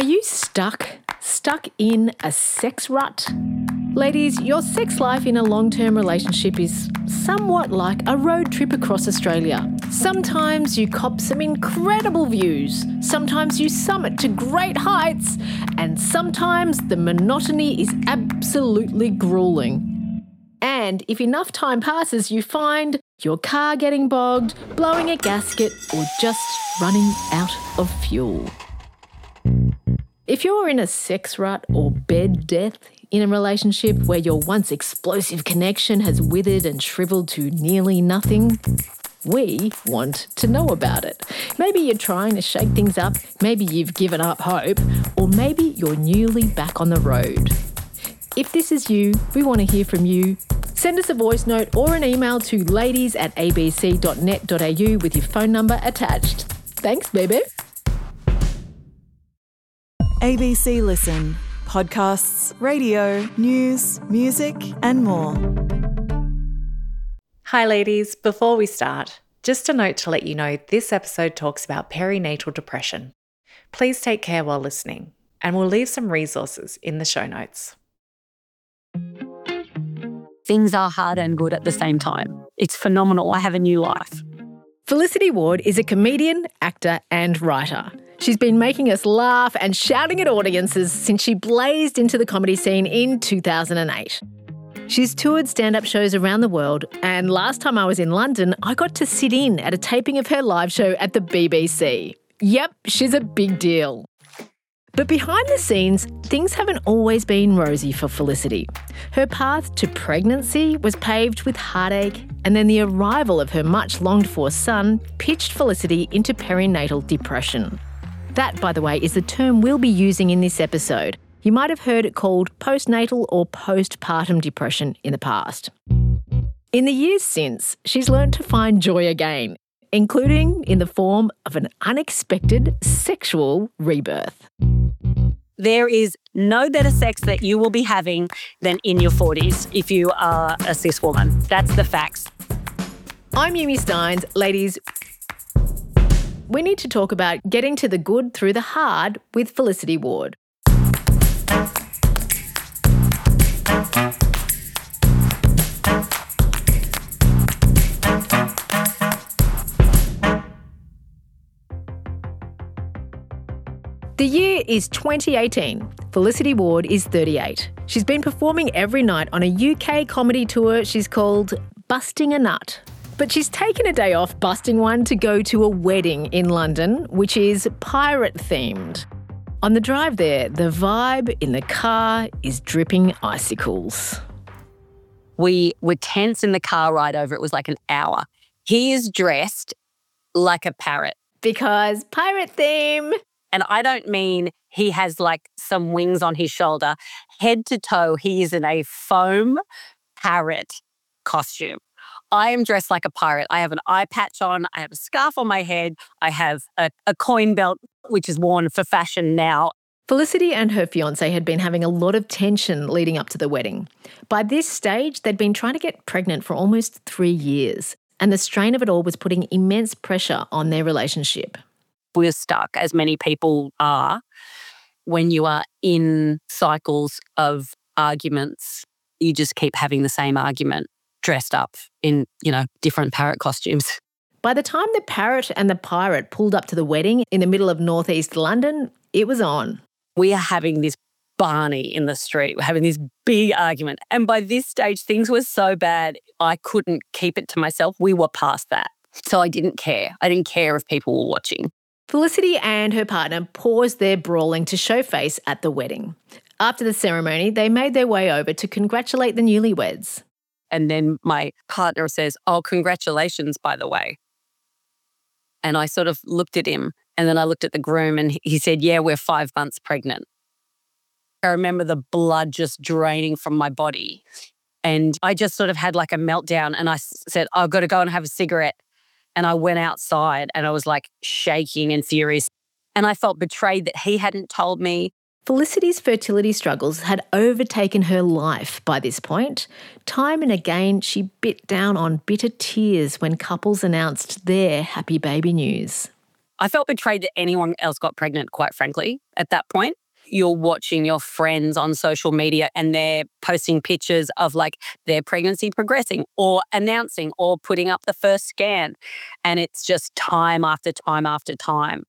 Are you stuck in a sex rut? Ladies, your sex life in a long-term relationship is somewhat like a road trip across Australia. Sometimes you cop some incredible views, sometimes you summit to great heights, and sometimes the monotony is absolutely grueling. And if enough time passes, you find your car getting bogged, blowing a gasket, or just running out of fuel. If you're in a sex rut or bed death in a relationship where your once explosive connection has withered and shriveled to nearly nothing, we want to know about it. Maybe you're trying to shake things up, maybe you've given up hope, or maybe you're newly back on the road. If this is you, we want to hear from you. Send us a voice note or an email to ladies@abc.net.au with your phone number attached. Thanks, baby. ABC Listen. Podcasts, radio, news, music and more. Hi ladies, before we start, just a note to let you know this episode talks about perinatal depression. Please take care while listening, and we'll leave some resources in the show notes. Things are hard and good at the same time. It's phenomenal. I have a new life. Felicity Ward is a comedian, actor and writer. She's been making us laugh and shouting at audiences since she blazed into the comedy scene in 2008. She's toured stand-up shows around the world, and last time I was in London, I got to sit in at a taping of her live show at the BBC. Yep, she's a big deal. But behind the scenes, things haven't always been rosy for Felicity. Her path to pregnancy was paved with heartache, and then the arrival of her much-longed-for son pitched Felicity into perinatal depression. That, by the way, is the term we'll be using in this episode. You might have heard it called postnatal or postpartum depression in the past. In the years since, she's learned to find joy again, including in the form of an unexpected sexual rebirth. There is no better sex that you will be having than in your 40s if you are a cis woman. That's the facts. I'm Yumi Stynes. Ladies, we need to talk about getting to the good through the hard with Felicity Ward. The year is 2018. Felicity Ward is 38. She's been performing every night on a UK comedy tour she's called Busting a Nut. But she's taken a day off busting one to go to a wedding in London, which is pirate-themed. On the drive there, the vibe in the car is dripping icicles. We were tense in the car ride over. It was like an hour. He is dressed like a parrot. Because pirate theme. And I don't mean he has like some wings on his shoulder. Head to toe, he is in a foam parrot costume. I am dressed like a pirate. I have an eye patch on. I have a scarf on my head. I have a coin belt, which is worn for fashion now. Felicity and her fiancé had been having a lot of tension leading up to the wedding. By this stage, they'd been trying to get pregnant for almost 3 years, and the strain of it all was putting immense pressure on their relationship. We're stuck, as many people are, when you are in cycles of arguments. You just keep having the same argument, dressed up in, different parrot costumes. By the time the parrot and the pirate pulled up to the wedding in the middle of northeast London, it was on. We are having this Barney in the street. We're having this big argument. And by this stage, things were so bad, I couldn't keep it to myself. We were past that. So I didn't care. I didn't care if people were watching. Felicity and her partner paused their brawling to show face at the wedding. After the ceremony, they made their way over to congratulate the newlyweds. And then my partner says, "Oh, congratulations, by the way." And I sort of looked at him, and then I looked at the groom, and he said, "Yeah, we're 5 months pregnant." I remember the blood just draining from my body. And I just sort of had like a meltdown, and I said, "I've got to go and have a cigarette." And I went outside and I was like shaking and furious. And I felt betrayed that he hadn't told me. Felicity's fertility struggles had overtaken her life by this point. Time and again, she bit down on bitter tears when couples announced their happy baby news. I felt betrayed that anyone else got pregnant, quite frankly, at that point. You're watching your friends on social media and they're posting pictures of like their pregnancy progressing or announcing or putting up the first scan. And it's just time after time after time.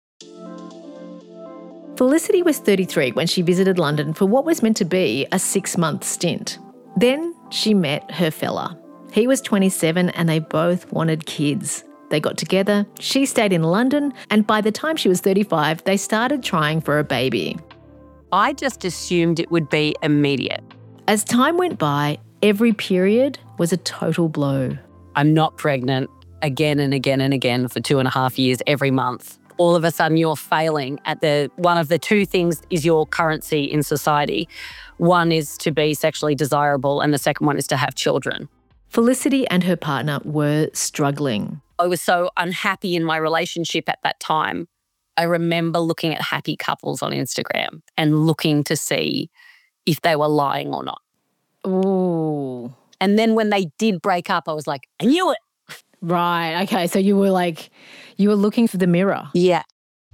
Felicity was 33 when she visited London for what was meant to be a 6-month stint. Then she met her fella. He was 27 and they both wanted kids. They got together, she stayed in London, and by the time she was 35, they started trying for a baby. I just assumed it would be immediate. As time went by, every period was a total blow. I'm not pregnant again and again and again for 2.5 years every month. All of a sudden you're failing at one of the two things is your currency in society. One is to be sexually desirable and the second one is to have children. Felicity and her partner were struggling. I was so unhappy in my relationship at that time. I remember looking at happy couples on Instagram and looking to see if they were lying or not. Ooh. And then when they did break up, I was like, I knew it. Right. Okay. So you were looking for the mirror. Yeah.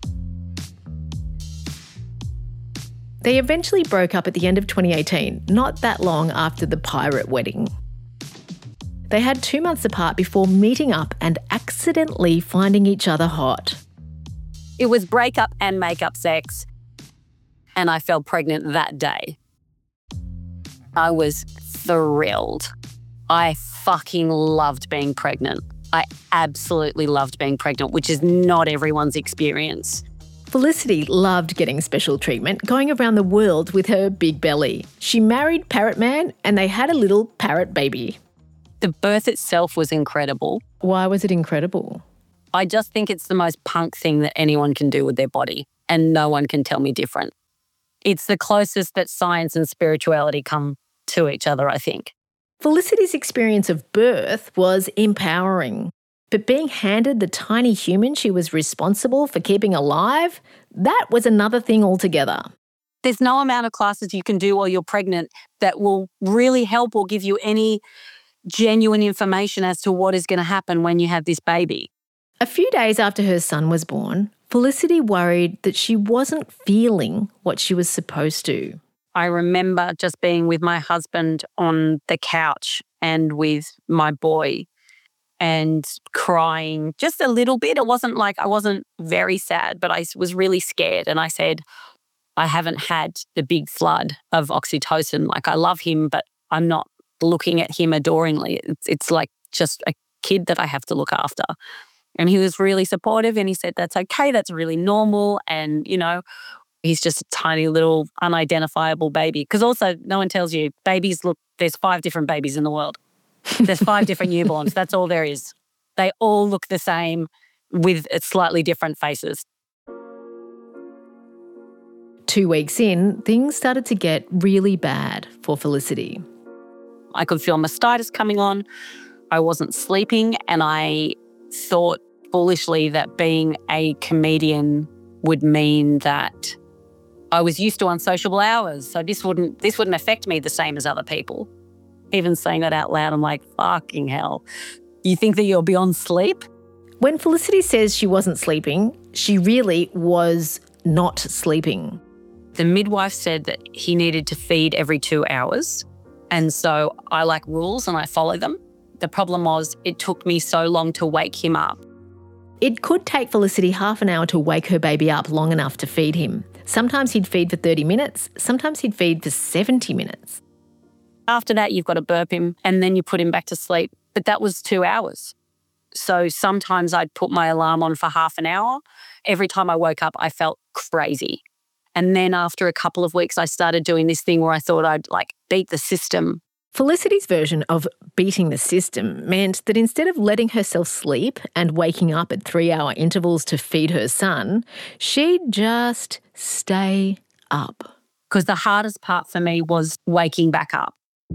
They eventually broke up at the end of 2018, not that long after the pirate wedding. They had 2 months apart before meeting up and accidentally finding each other hot. It was breakup and makeup sex, and I fell pregnant that day. I was thrilled. I fucking loved being pregnant. I absolutely loved being pregnant, which is not everyone's experience. Felicity loved getting special treatment, going around the world with her big belly. She married Parrot Man and they had a little parrot baby. The birth itself was incredible. Why was it incredible? I just think it's the most punk thing that anyone can do with their body, and no one can tell me different. It's the closest that science and spirituality come to each other, I think. Felicity's experience of birth was empowering, but being handed the tiny human she was responsible for keeping alive, that was another thing altogether. There's no amount of classes you can do while you're pregnant that will really help or give you any genuine information as to what is going to happen when you have this baby. A few days after her son was born, Felicity worried that she wasn't feeling what she was supposed to. I remember just being with my husband on the couch and with my boy and crying just a little bit. It wasn't like I wasn't very sad, but I was really scared. And I said, I haven't had the big flood of oxytocin. Like, I love him, but I'm not looking at him adoringly. It's like just a kid that I have to look after. And he was really supportive and he said, that's okay, that's really normal. And, you know, he's just a tiny little unidentifiable baby. Because also no one tells you, babies look, there's 5 different babies in the world. There's 5 different newborns. That's all there is. They all look the same with slightly different faces. 2 weeks in, things started to get really bad for Felicity. I could feel mastitis coming on. I wasn't sleeping, and I thought foolishly that being a comedian would mean that I was used to unsociable hours, so this wouldn't affect me the same as other people. Even saying that out loud, I'm like, fucking hell. You think that you're beyond sleep? When Felicity says she wasn't sleeping, she really was not sleeping. The midwife said that he needed to feed every 2 hours. And so I like rules and I follow them. The problem was it took me so long to wake him up. It could take Felicity half an hour to wake her baby up long enough to feed him. Sometimes he'd feed for 30 minutes, sometimes he'd feed for 70 minutes. After that, you've got to burp him and then you put him back to sleep. But that was 2 hours. So sometimes I'd put my alarm on for half an hour. Every time I woke up, I felt crazy. And then after a couple of weeks, I started doing this thing where I thought I'd beat the system. Felicity's version of beating the system meant that instead of letting herself sleep and waking up at 3-hour intervals to feed her son, she'd just stay up. Because the hardest part for me was waking back up.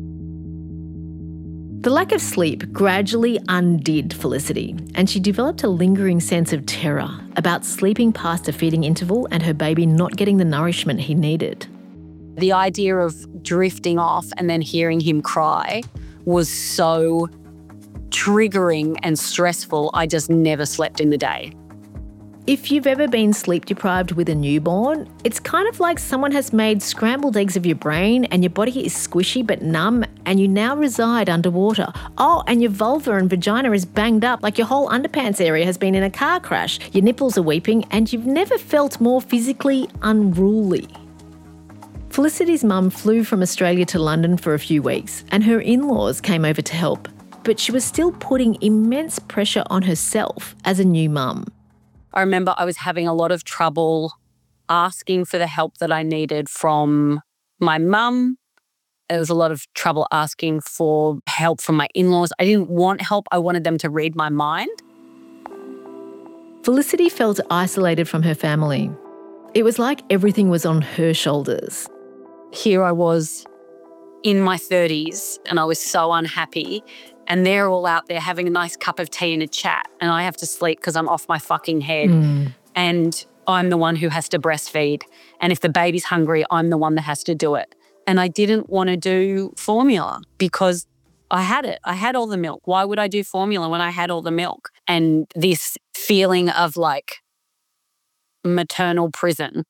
The lack of sleep gradually undid Felicity, and she developed a lingering sense of terror about sleeping past a feeding interval and her baby not getting the nourishment he needed. The idea of drifting off and then hearing him cry was so triggering and stressful, I just never slept in the day. If you've ever been sleep deprived with a newborn, it's kind of like someone has made scrambled eggs of your brain and your body is squishy but numb and you now reside underwater. Oh, and your vulva and vagina is banged up like your whole underpants area has been in a car crash. Your nipples are weeping and you've never felt more physically unruly. Felicity's mum flew from Australia to London for a few weeks and her in-laws came over to help, but she was still putting immense pressure on herself as a new mum. I remember I was having a lot of trouble asking for the help that I needed from my mum. There was a lot of trouble asking for help from my in-laws. I didn't want help. I wanted them to read my mind. Felicity felt isolated from her family. It was like everything was on her shoulders. Here I was in my 30s and I was so unhappy. And they're all out there having a nice cup of tea and a chat and I have to sleep because I'm off my fucking head. And I'm the one who has to breastfeed. And if the baby's hungry, I'm the one that has to do it. And I didn't want to do formula because I had it. I had all the milk. Why would I do formula when I had all the milk? And this feeling of like maternal prison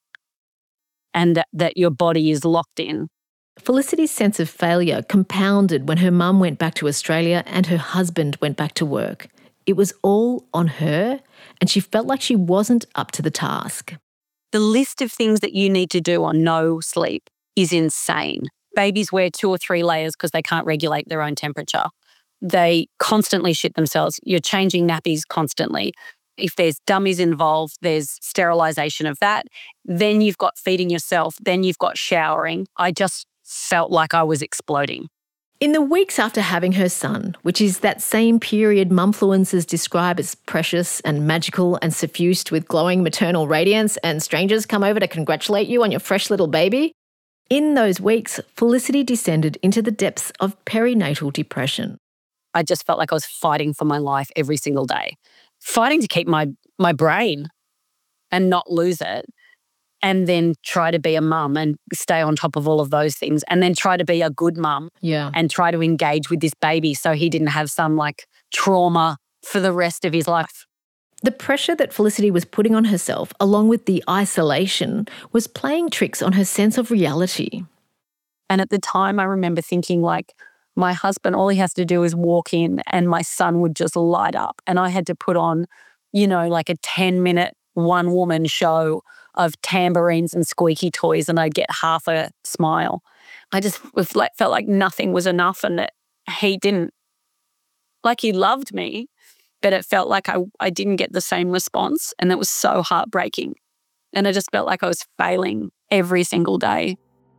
and that your body is locked in. Felicity's sense of failure compounded when her mum went back to Australia and her husband went back to work. It was all on her and she felt like she wasn't up to the task. The list of things that you need to do on no sleep is insane. Babies wear 2 or 3 layers because they can't regulate their own temperature. They constantly shit themselves. You're changing nappies constantly. If there's dummies involved, there's sterilisation of that. Then you've got feeding yourself. Then you've got showering. I just felt like I was exploding. In the weeks after having her son, which is that same period mumfluencers describe as precious and magical and suffused with glowing maternal radiance and strangers come over to congratulate you on your fresh little baby, in those weeks, Felicity descended into the depths of perinatal depression. I just felt like I was fighting for my life every single day, fighting to keep my brain and not lose it. And then try to be a mum and stay on top of all of those things and then try to be a good mum and try to engage with this baby so he didn't have some like trauma for the rest of his life. The pressure that Felicity was putting on herself, along with the isolation, was playing tricks on her sense of reality. And at the time, I remember thinking like, my husband, all he has to do is walk in and my son would just light up. And I had to put on, like a 10-minute one-woman show of tambourines and squeaky toys and I'd get half a smile. I just felt like nothing was enough and that he didn't. Like he loved me, but it felt like I didn't get the same response and that was so heartbreaking. And I just felt like I was failing every single day.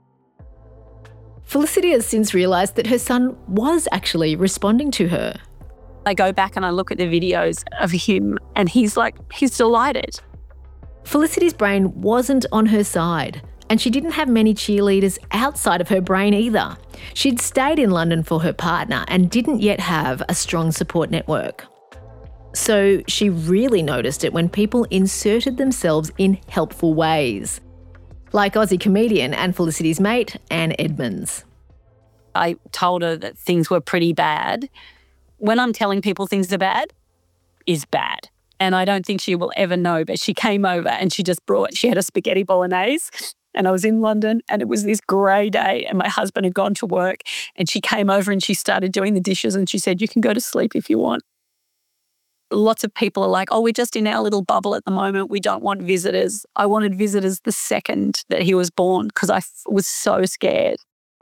Felicity has since realised that her son was actually responding to her. I go back and I look at the videos of him and he's delighted. Felicity's brain wasn't on her side and she didn't have many cheerleaders outside of her brain either. She'd stayed in London for her partner and didn't yet have a strong support network. So she really noticed it when people inserted themselves in helpful ways, like Aussie comedian and Felicity's mate, Anne Edmonds. I told her that things were pretty bad. When I'm telling people things are bad, is bad. And I don't think she will ever know, but she came over and she had a spaghetti bolognese and I was in London and it was this grey day and my husband had gone to work and she came over and she started doing the dishes and she said, you can go to sleep if you want. Lots of people are like, oh, we're just in our little bubble at the moment. We don't want visitors. I wanted visitors the second that he was born because I was so scared.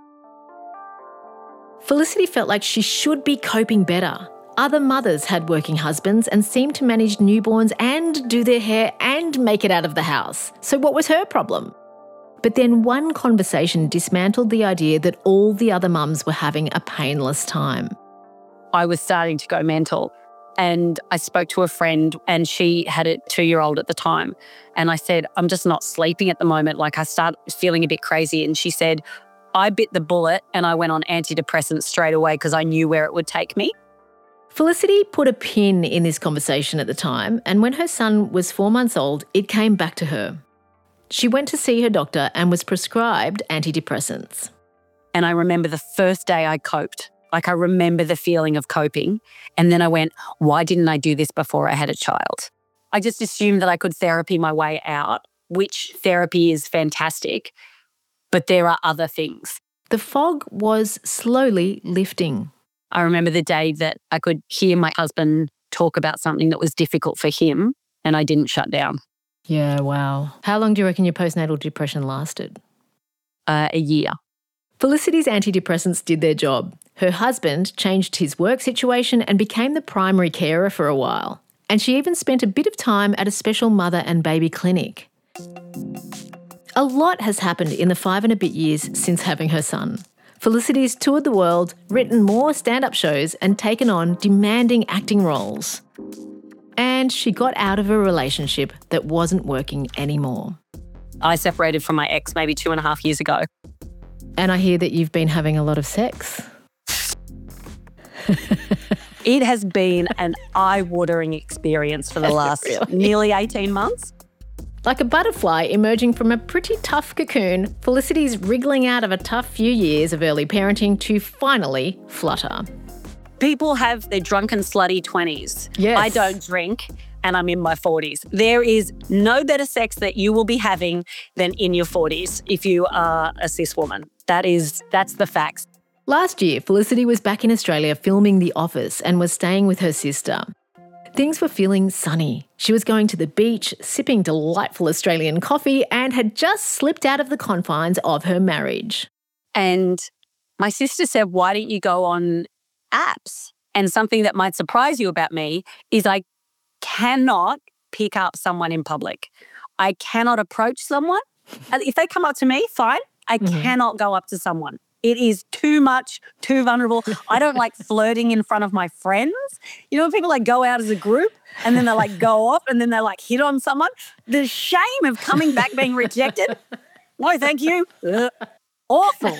Felicity felt like she should be coping better. Other mothers had working husbands and seemed to manage newborns and do their hair and make it out of the house. So what was her problem? But then one conversation dismantled the idea that all the other mums were having a painless time. I was starting to go mental and I spoke to a friend and she had a 2-year-old at the time. And I said, I'm just not sleeping at the moment. Like I start feeling a bit crazy. And she said, I bit the bullet and I went on antidepressants straight away because I knew where it would take me. Felicity put a pin in this conversation at the time, and when her son was 4 months old, it came back to her. She went to see her doctor and was prescribed antidepressants. And I remember the first day I coped. Like I remember the feeling of coping. And then I went, why didn't I do this before I had a child? I just assumed that I could therapy my way out, which therapy is fantastic, but there are other things. The fog was slowly lifting. I remember the day that I could hear my husband talk about something that was difficult for him and I didn't shut down. Yeah, wow. How long do you reckon your postnatal depression lasted? A year. Felicity's antidepressants did their job. Her husband changed his work situation and became the primary carer for a while. And she even spent a bit of time at a special mother and baby clinic. A lot has happened in the 5 and a bit years since having her son. Felicity's toured the world, written more stand-up shows and taken on demanding acting roles. And she got out of a relationship that wasn't working anymore. I separated from my ex maybe 2.5 years ago. And I hear that you've been having a lot of sex. It has been an eye-watering experience for the last nearly 18 months. Like a butterfly emerging from a pretty tough cocoon, Felicity's wriggling out of a tough few years of early parenting to finally flutter. People have their drunken, slutty 20s. Yes. I don't drink and I'm in my 40s. There is no better sex that you will be having than in your 40s if you are a cis woman. That's the facts. Last year, Felicity was back in Australia filming The Office and was staying with her sister. Things were feeling sunny. She was going to the beach, sipping delightful Australian coffee, and had just slipped out of the confines of her marriage. And my sister said, why don't you go on apps? And something that might surprise you about me is I cannot pick up someone in public. I cannot approach someone. And if they come up to me, fine. I cannot go up to someone. It is too much, too vulnerable. I don't like flirting in front of my friends. You know, when people like go out as a group and then they like go off and then they like hit on someone. The shame of coming back being rejected. No, thank you. Awful.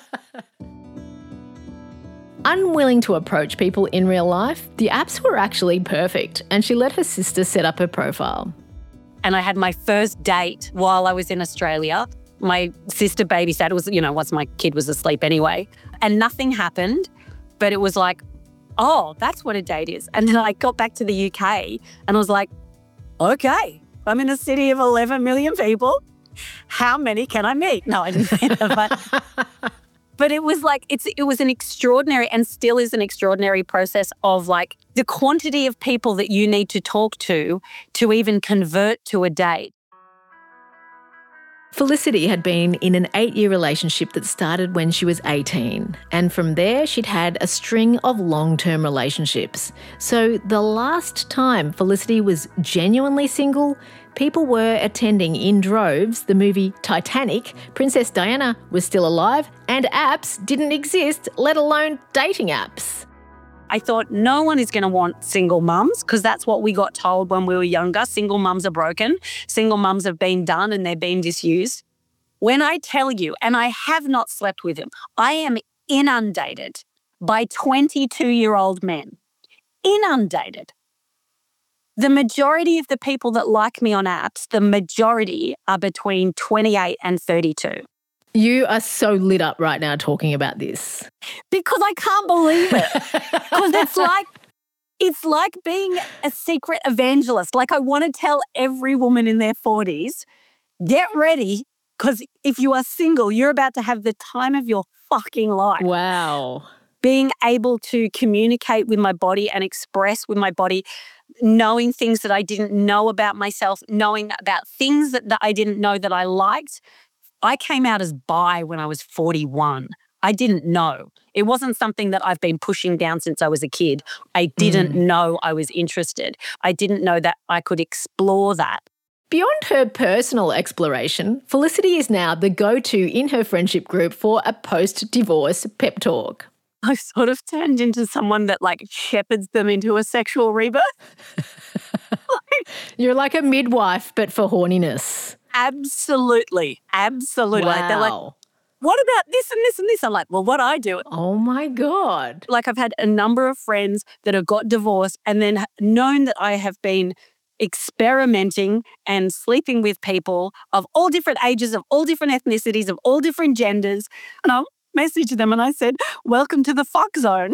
Unwilling to approach people in real life, the apps were actually perfect, and she let her sister set up her profile. And I had my first date while I was in Australia. My sister babysat. It was, once my kid was asleep anyway. And nothing happened, but it was like, oh, that's what a date is. And then I got back to the UK and I was like, okay, I'm in a city of 11 million people. How many can I meet? No, I didn't say that. But it was like, it was an extraordinary and still is an extraordinary process of like the quantity of people that you need to talk to even convert to a date. Felicity had been in an 8-year relationship that started when she was 18, and from there she'd had a string of long-term relationships. So the last time Felicity was genuinely single, people were attending in droves the movie Titanic, Princess Diana was still alive, and apps didn't exist, let alone dating apps. I thought no one is going to want single mums because that's what we got told when we were younger. Single mums are broken. Single mums have been done and they're being disused. When I tell you, and I have not slept with him, I am inundated by 22-year-old men. Inundated. The majority of the people that like me on apps, the majority are between 28 and 32. You are so lit up right now talking about this. Because I can't believe it. Because it's like being a secret evangelist. Like I want to tell every woman in their 40s, get ready, because if you are single, you're about to have the time of your fucking life. Wow. Being able to communicate with my body and express with my body, knowing things that I didn't know about myself, knowing about things that I didn't know that I liked. I came out as bi when I was 41. I didn't know. It wasn't something that I've been pushing down since I was a kid. I didn't know I was interested. I didn't know that I could explore that. Beyond her personal exploration, Felicity is now the go-to in her friendship group for a post-divorce pep talk. I've sort of turned into someone that like shepherds them into a sexual rebirth. You're like a midwife, but for horniness. Absolutely. Absolutely. Wow. They're like, what about this and this and this? I'm like, well, what I do. Oh my God. Like I've had a number of friends that have got divorced and then known that I have been experimenting and sleeping with people of all different ages, of all different ethnicities, of all different genders. And I'll message them and I said, welcome to the fuck zone.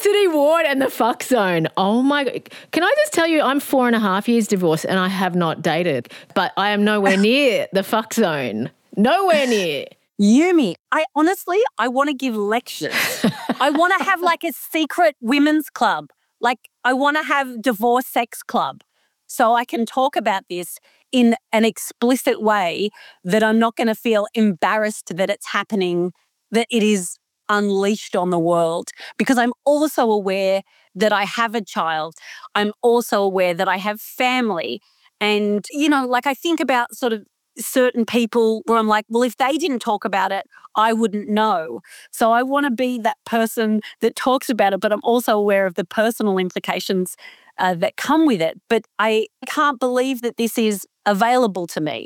Felicity Ward and the fuck zone. Oh my God. Can I just tell you, I'm 4.5 years divorced and I have not dated, but I am nowhere near the fuck zone. Nowhere near. Yumi, I want to give lectures. I want to have like a secret women's club. Like I want to have divorce sex club so I can talk about this in an explicit way that I'm not going to feel embarrassed that it's happening, that it is unleashed on the world, because I'm also aware that I have a child. I'm also aware that I have family. And, you know, like I think about sort of certain people where I'm like, well, if they didn't talk about it, I wouldn't know. So I want to be that person that talks about it, but I'm also aware of the personal implications that come with it. But I can't believe that this is available to me.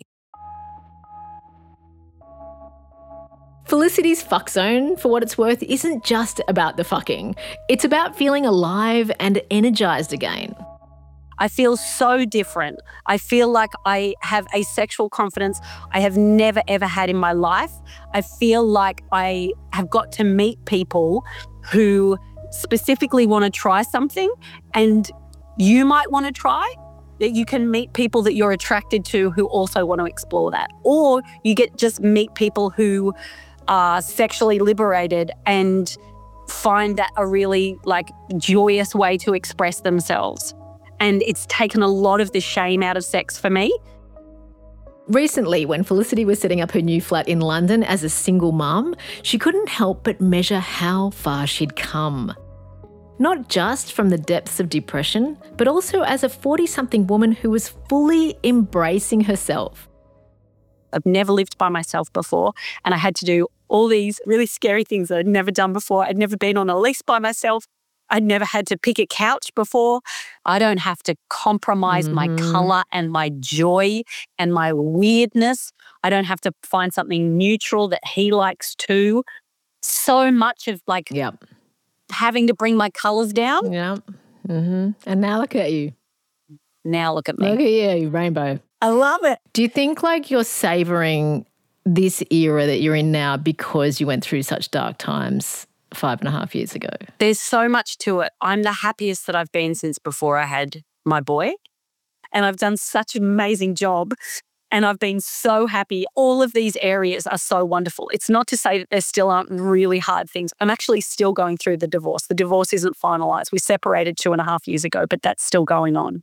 Felicity's fuck zone, for what it's worth, isn't just about the fucking. It's about feeling alive and energised again. I feel so different. I feel like I have a sexual confidence I have never, ever had in my life. I feel like I have got to meet people who specifically want to try something, and you might want to try. That you can meet people that you're attracted to who also want to explore that. Or you get just meet people who are sexually liberated and find that a really like joyous way to express themselves. And it's taken a lot of the shame out of sex for me. Recently, when Felicity was setting up her new flat in London as a single mum, she couldn't help but measure how far she'd come. Not just from the depths of depression, but also as a 40-something woman who was fully embracing herself. I've never lived by myself before, and I had to do all these really scary things that I'd never done before. I'd never been on a lease by myself. I'd never had to pick a couch before. I don't have to compromise my colour and my joy and my weirdness. I don't have to find something neutral that he likes too. So much of like having to bring my colours down. Yeah. Mm-hmm. And now look at you. Now look at me. Look at you, rainbow. I love it. Do you think like you're savouring this era that you're in now because you went through such dark times 5.5 years ago? There's so much to it. I'm the happiest that I've been since before I had my boy. And I've done such an amazing job. And I've been so happy. All of these areas are so wonderful. It's not to say that there still aren't really hard things. I'm actually still going through the divorce. The divorce isn't finalised. We separated 2.5 years ago, but that's still going on.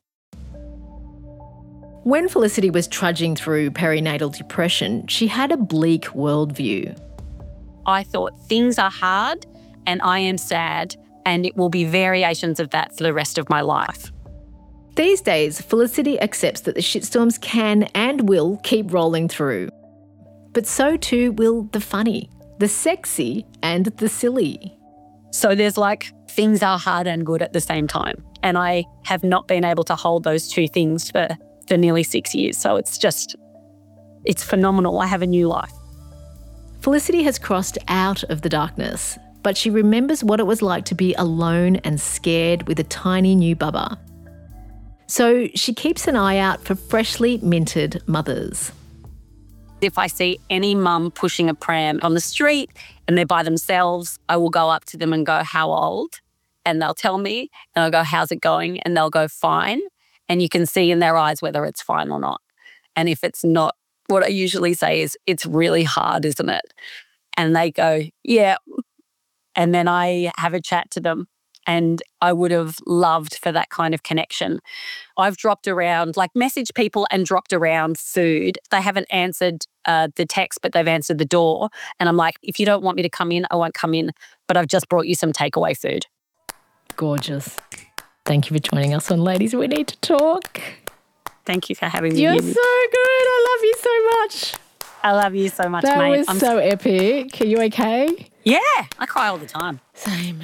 When Felicity was trudging through perinatal depression, she had a bleak worldview. I thought things are hard and I am sad, and it will be variations of that for the rest of my life. These days, Felicity accepts that the shitstorms can and will keep rolling through. But so too will the funny, the sexy and the silly. So there's like things are hard and good at the same time. And I have not been able to hold those two things for nearly 6 years. So it's phenomenal. I have a new life. Felicity has crossed out of the darkness, but she remembers what it was like to be alone and scared with a tiny new bubba. So she keeps an eye out for freshly minted mothers. If I see any mum pushing a pram on the street and they're by themselves, I will go up to them and go, how old? And they'll tell me, and I'll go, how's it going? And they'll go, fine. And you can see in their eyes whether it's fine or not. And if it's not, what I usually say is, it's really hard, isn't it? And they go, yeah. And then I have a chat to them. And I would have loved for that kind of connection. I've dropped around, like messaged people and dropped around food. They haven't answered the text, but they've answered the door. And I'm like, if you don't want me to come in, I won't come in. But I've just brought you some takeaway food. Gorgeous. Thank you for joining us on Ladies We Need to Talk. Thank you for having me. You're so good. I love you so much. I love you so much, mate. That was so epic. Are you okay? Yeah, I cry all the time. Same.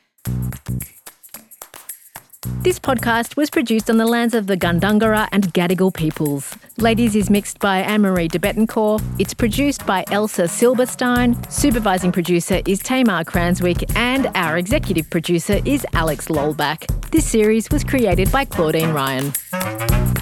This podcast was produced on the lands of the Gundungurra and Gadigal peoples. Ladies is mixed by Anne-Marie de Bettencourt. It's produced by Elsa Silberstein. Supervising producer is Tamar Cranswick, and our executive producer is Alex Lolbach. This series was created by Claudine Ryan.